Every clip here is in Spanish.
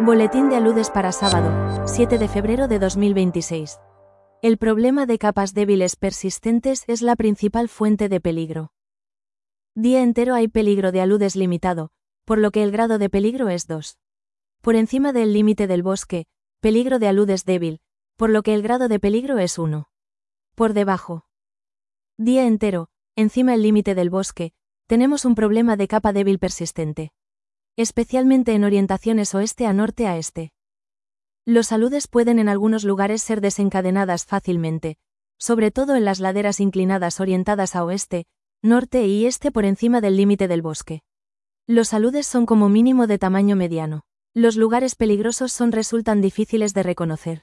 Boletín de aludes para sábado, 7 de febrero de 2026. El problema de capas débiles persistentes es la principal fuente de peligro. Día entero hay peligro de aludes limitado, por lo que el grado de peligro es 2. Por encima del límite del bosque, peligro de aludes débil, por lo que el grado de peligro es 1. Por debajo. Día entero, encima el límite del bosque, tenemos un problema de capa débil persistente. Especialmente en orientaciones oeste a norte a este. Los aludes pueden en algunos lugares ser desencadenadas fácilmente, sobre todo en las laderas inclinadas orientadas a oeste, norte y este por encima del límite del bosque. Los aludes son como mínimo de tamaño mediano. Los lugares peligrosos resultan difíciles de reconocer.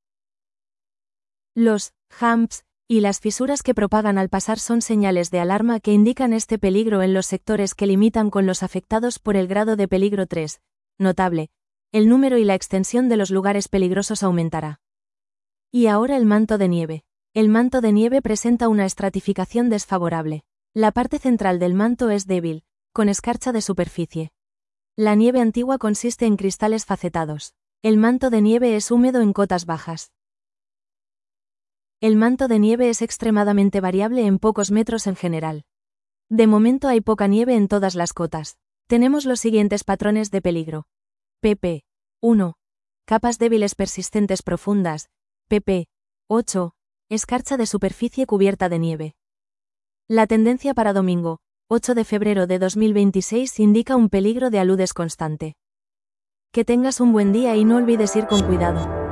Los humps y las fisuras que propagan al pasar son señales de alarma que indican este peligro en los sectores que limitan con los afectados por el grado de peligro 3. Notable, el número y la extensión de los lugares peligrosos aumentará. Y ahora el manto de nieve. El manto de nieve presenta una estratificación desfavorable. La parte central del manto es débil, con escarcha de superficie. La nieve antigua consiste en cristales facetados. El manto de nieve es húmedo en cotas bajas. El manto de nieve es extremadamente variable en pocos metros en general. De momento hay poca nieve en todas las cotas. Tenemos los siguientes patrones de peligro. pp. 1. Capas débiles persistentes profundas. pp. 8. Escarcha de superficie cubierta de nieve. La tendencia para domingo, 8 de febrero de 2026 indica un peligro de aludes constante. Que tengas un buen día y no olvides ir con cuidado.